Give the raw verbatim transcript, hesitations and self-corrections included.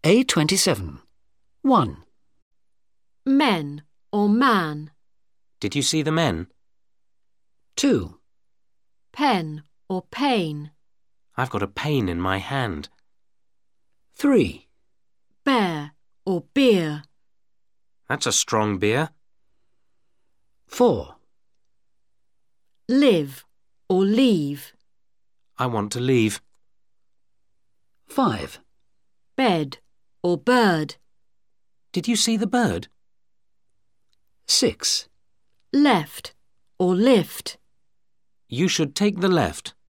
A twenty-seven. one. Men or man. Did you see the men? two. Pen or pain. I've got a pain in my hand. three. Bear or beer. That's a strong beer. four. Live or leave. I want to leave. five. Bed or bird. Did you see the bird? six. Left or lift. You should take the left.